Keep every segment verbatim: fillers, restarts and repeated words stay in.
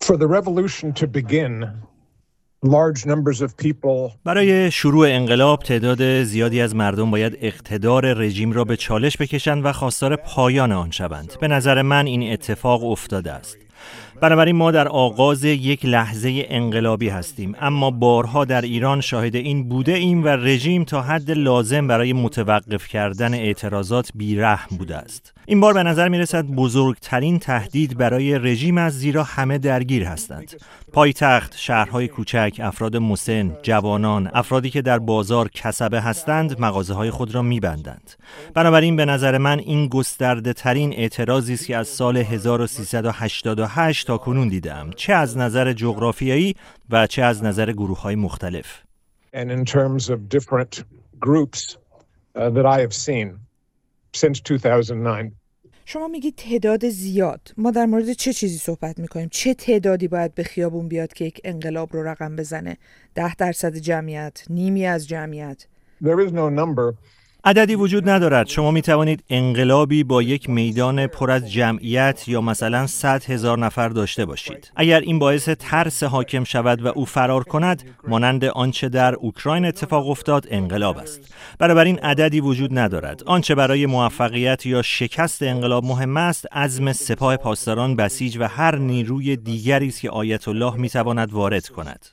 For the revolution to begin, large numbers of people. برای شروع انقلاب تعداد زیادی از مردم باید اقتدار رژیم را به چالش بکشند و خواستار پایان آن شوند. به نظر من این اتفاق افتاده است. بنابراین ما در آغاز یک لحظه انقلابی هستیم، اما بارها در ایران شاهد این بوده ایم و رژیم تا حد لازم برای متوقف کردن اعتراضات بیرحم بوده است. این بار به نظر می رسد بزرگترین تهدید برای رژیم است، زیرا همه درگیر هستند. پایتخت، شهرهای کوچک، افراد مسن، جوانان، افرادی که در بازار کسبه هستند، مغازه‌های خود را می‌بندند. بنابراین به نظر من این گسترده ترین اعتراضی است که از سال هزار و سیصد و هشتاد و هشت تا کنون دیدم، چه از نظر جغرافیایی و چه از نظر گروه‌های مختلف. And in terms of different groups uh, that I have seen since two thousand nine. شما میگید تعداد زیاد. ما در مورد چه چیزی صحبت میکنیم؟ چه تعدادی باید به خیابون بیاد که یک انقلاب رو رقم بزنه؟ ده درصد جمعیت، نیمی از جمعیت؟ There is no number. عددی وجود ندارد. شما می توانید انقلابی با یک میدان پر از جمعیت یا مثلا صد هزار نفر داشته باشید. اگر این باعث ترس حاکم شود و او فرار کند، مانند آنچه در اوکراین اتفاق افتاد، انقلاب است. بنابراین عددی وجود ندارد. آنچه برای موفقیت یا شکست انقلاب مهم است، عزم سپاه پاسداران بسیج و هر نیروی دیگری است که آیت الله می تواند وارد کند.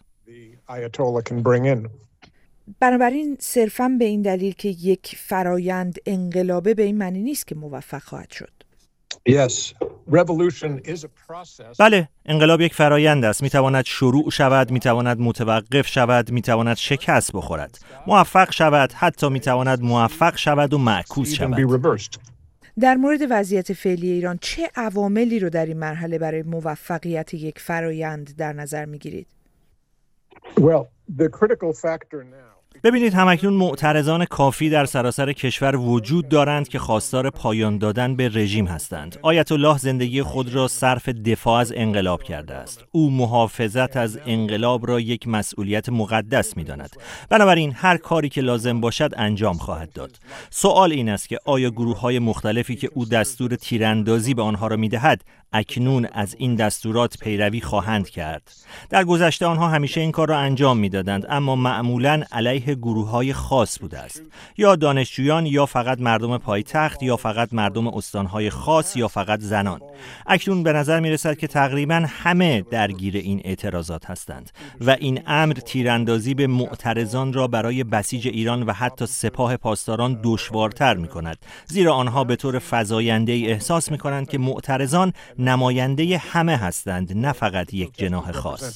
بنابراین صرفاً به این دلیل که یک فرایند انقلابه به این معنی نیست که موفق خواهد شد. Yes, revolution is a process. بله، انقلاب یک فرایند است. میتواند شروع شود، میتواند متوقف شود، میتواند شکست بخورد، موفق شود، حتی میتواند موفق شود و معکوس شود. در مورد وضعیت فعلی ایران چه عواملی رو در این مرحله برای موفقیت یک فرایند در نظر میگیرید؟ Well, the critical factor now. ببینید، همکنون معترضان کافی در سراسر کشور وجود دارند که خواستار پایان دادن به رژیم هستند. آیت الله زندگی خود را صرف دفاع از انقلاب کرده است. او محافظت از انقلاب را یک مسئولیت مقدس می‌داند. بنابراین هر کاری که لازم باشد انجام خواهد داد. سوال این است که آیا گروه‌های مختلفی که او دستور تیراندازی به آنها را می‌دهد اکنون از این دستورات پیروی خواهند کرد؟ در گذشته آنها همیشه این کار را انجام می‌دادند، اما معمولاً علیه گروه‌های خاص بوده است، یا دانشجویان، یا فقط مردم پایتخت، یا فقط مردم استان‌های خاص، یا فقط زنان. اکنون به نظر می‌رسد که تقریباً همه درگیر این اعتراضات هستند و این امر تیراندازی به معترضان را برای بسیج ایران و حتی سپاه پاسداران دشوارتر می‌کند، زیرا آنها به طور فزاینده‌ای احساس می‌کنند که معترضان نماینده همه هستند، نه فقط یک جناح خاص.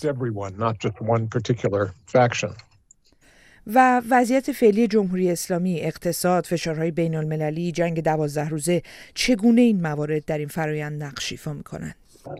و وضعیت فعلی جمهوری اسلامی، اقتصاد، فشارهای بین المللی، جنگ دوازده روزه، چگونه این موارد در این فرایند نقش ایفا می‌کنند؟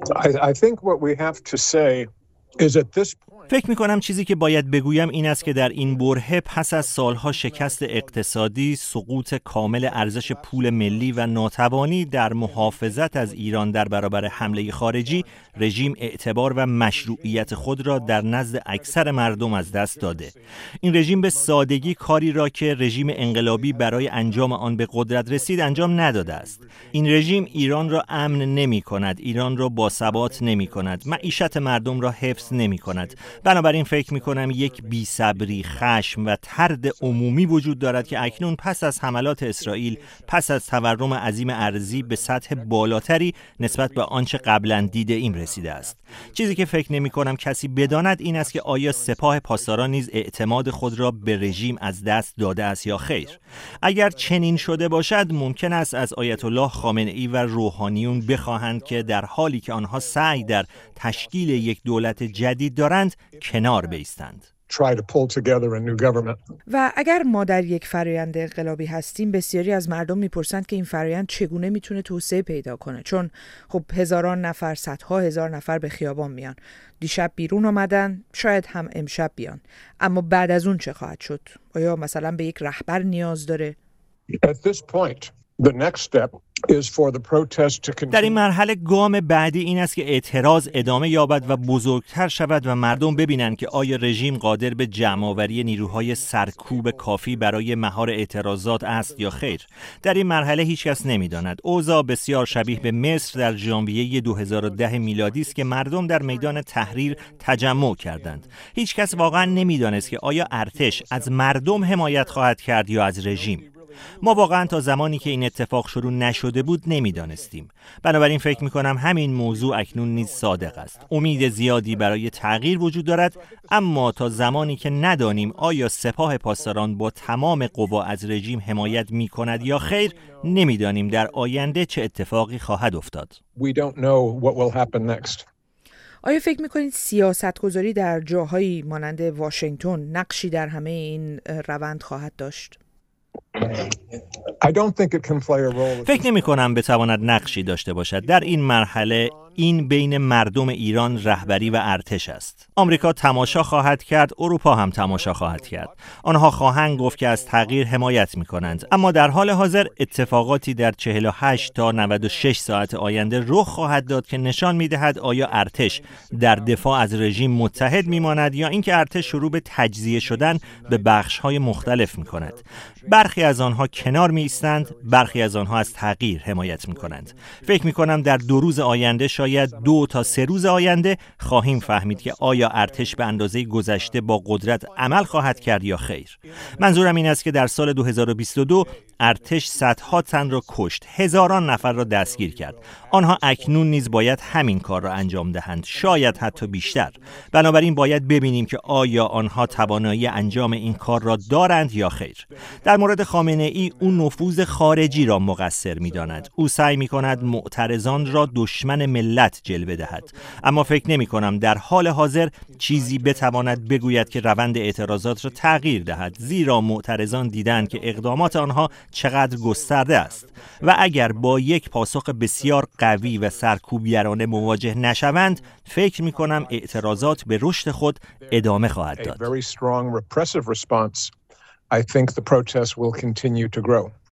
فکر می‌کنم چیزی که باید بگویم این است که در این برهه پس از سالها شکست اقتصادی، سقوط کامل ارزش پول ملی و ناتوانی در محافظت از ایران در برابر حمله خارجی، رژیم اعتبار و مشروعیت خود را در نزد اکثر مردم از دست داده. این رژیم به سادگی کاری را که رژیم انقلابی برای انجام آن به قدرت رسید انجام نداده است. این رژیم ایران را امن نمی‌کند، ایران را باثبات نمی‌کند، معیشت مردم را حفظ نمی‌کند. بنابراین فکر می‌کنم یک بی‌صبری، خشم و طرد عمومی وجود دارد که اکنون پس از حملات اسرائیل، پس از تورم عظیم ارضی به سطح بالاتری نسبت به آنچه قبلا دیده ایم رسیده است. چیزی که فکر نمی‌کنم کسی بداند این است که آیا سپاه پاسداران نیز اعتماد خود را به رژیم از دست داده است یا خیر. اگر چنین شده باشد، ممکن است از آیت الله خامنه‌ای و روحانیون بخواهند که در حالی که آنها سعی در تشکیل یک دولت جدید دارند، کنار بایستند. و اگر ما در یک فرآیند انقلابی هستیم، بسیاری از مردم میپرسند که این فرآیند چگونه میتونه توسعه پیدا کنه، چون خب هزاران نفر، صدها هزار نفر به خیابان میان. دیشب بیرون آمدن، شاید هم امشب بیان، اما بعد از اون چه خواهد شد؟ آیا مثلا به یک رهبر نیاز داره؟ At this point, The next step is for the protest to continue. در این مرحله گام بعدی این است که اعتراض ادامه یابد و بزرگتر شود و مردم ببینند که آیا رژیم قادر به جمع‌آوری نیروهای سرکوب کافی برای مهار اعتراضات است یا خیر. در این مرحله هیچ کس نمی‌داند. اوضاع بسیار شبیه به مصر در ژانویه دو هزار و ده میلادی است که مردم در میدان تحریر تجمع کردند. هیچ کس واقعا نمی‌دانست که آیا ارتش از مردم حمایت خواهد کرد یا از رژیم. ما واقعا تا زمانی که این اتفاق شروع نشده بود نمیدانستیم. بنابراین فکر میکنم همین موضوع اکنون نیز صادق است. امید زیادی برای تغییر وجود دارد، اما تا زمانی که ندانیم آیا سپاه پاسداران با تمام قوا از رژیم حمایت میکند یا خیر، نمیدانیم در آینده چه اتفاقی خواهد افتاد. We don't know what will happen next. آیا فکر میکنید سیاستگذاری در جاهایی مانند واشنگتن نقشی در همه این روند خواهد داشت؟ I don't think it can play a role. فکر نمی کنم بتواند نقشی داشته باشد. در این مرحله این بین مردم ایران، رهبری و ارتش است. آمریکا تماشا خواهد کرد، اروپا هم تماشا خواهد کرد. آنها خواهند گفت که از تغییر حمایت می کنند، اما در حال حاضر اتفاقاتی در چهل و هشت تا نود و شش ساعت آینده رخ خواهد داد که نشان می دهد آیا ارتش در دفاع از رژیم متحد می ماند یا اینکه ارتش شروع به تجزیه شدن به بخش‌های مختلف می کند. برخی از آنها کنار می ایستند، برخی از آنها از تغییر حمایت می کنند. فکر می کنم در دو روز آینده، شاید دو تا سه روز آینده، خواهیم فهمید که آیا ارتش به اندازه گذشته با قدرت عمل خواهد کرد یا خیر. منظورم این است که در سال دو هزار و بیست و دو ارتش صدها تن را کشت، هزاران نفر را دستگیر کرد. آنها اکنون نیز باید همین کار را انجام دهند، شاید حتی بیشتر. بنابراین باید ببینیم که آیا آنها توانایی انجام این کار را دارند یا خیر. در مورد خامنه ای، او نفوذ خارجی را مقصر می‌داند. او سعی می‌کند معترضان را دشمن ملت جلوه دهد، اما فکر نمی‌کنم در حال حاضر چیزی بتواند بگوید که روند اعتراضات را تغییر دهد، زیرا معترضان دیدند که اقدامات آنها چقدر گسترده است و اگر با یک پاسخ بسیار قوی و سرکوبگرانه مواجه نشوند، فکر می‌کنم اعتراضات به رشد خود ادامه خواهد داد. I think the protests will continue to grow.